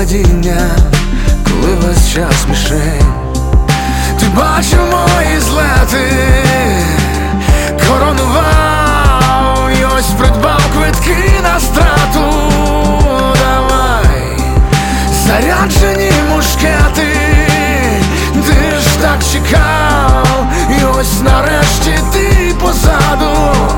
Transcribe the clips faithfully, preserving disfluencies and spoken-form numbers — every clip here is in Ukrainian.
падіння, коли весь час мішень. Ти бачив мої злети, коронував, і ось придбав квитки на страту. Давай, заряджені мушкети, ти ж так чекав, і ось нарешті ти позаду.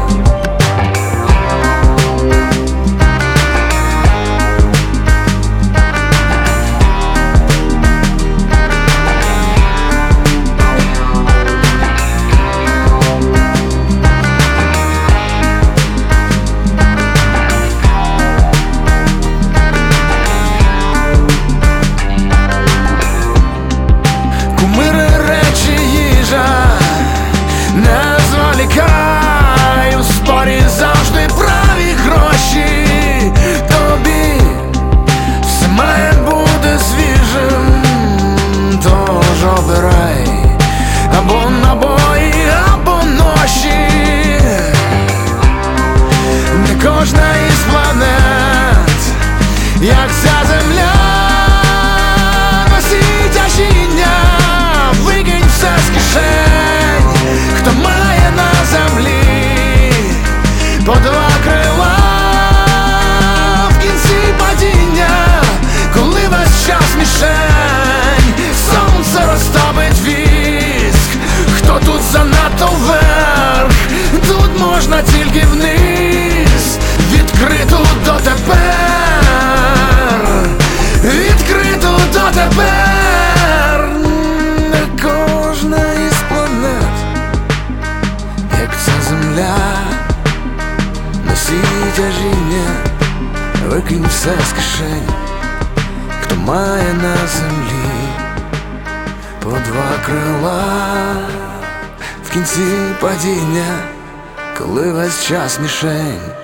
Не зволікай, у спорі завжди праві гроші. Тобі все має бути свіжим, тож обирай або набої, або ноші. Не кожна із планет, як ця земля, носить тяжіння, викинь все з кишень. Хто має на землі по два крила, в кінці падіння, коли весь час мішень. Сонце розтопить віск, хто тут занадто вверх, тут можна тільки вниз. Відкрито дотепер, відкрито дотепер. Не кожна із планет, як ця земля, носить тяжіння, викинь все з кишень. Хто має на землі по два крила, в кінці падіння, коли весь час мішень.